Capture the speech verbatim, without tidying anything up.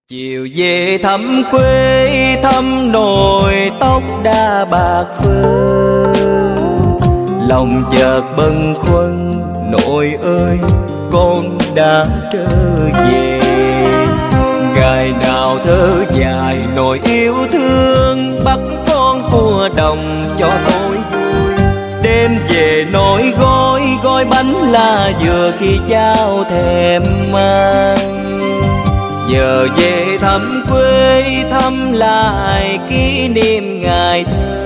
Chiều về thăm quê, thăm nồi tóc đa bạc phơ, lòng chợt bâng khuâng nội ơi con đã trở về. Ngày nào thơ dài nội yêu thương, bắt con cua đồng cho tôi vui. Đêm về nỗi gói gói bánh là vừa khi trao thèm mang. Giờ về thăm quê, thăm lại kỷ niệm ngày thơ,